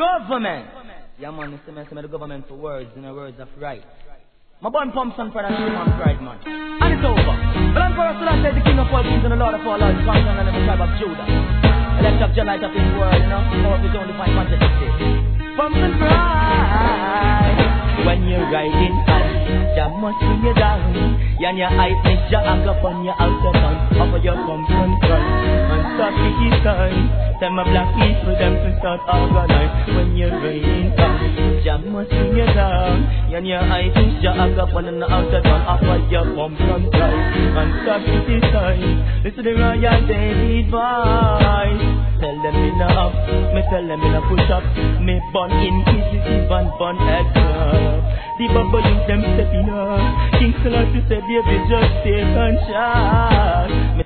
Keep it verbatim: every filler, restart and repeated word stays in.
Government. Yeah, man, Mister Messi, the government for words, in the words of right. My born pumps and pride and shame and pride, man. And it's over. But I'm first to that said the king of all kings and the lord of all lords, conquering and the tribe of Judah. Elect of Jah, light of his world, you know, or of his own divine majesty. Pumps and pride. When you're riding high, Jah must bring you down. And your eyes make Jah act upon your outer man. Offer your pumps and pride. And stop the east side. Tell my black people them to start organize. When you're riding high, Jah must bring you down. And your eyes make Jah act upon the outer man. Offer your pumps and pride. And stop the east side. Listen to the Royal David voice. Tell them in a up, me tell them in a push up. Me born inquisitive and born extra. The bubble youth them stepping up. King Selassie said, David just take and shot.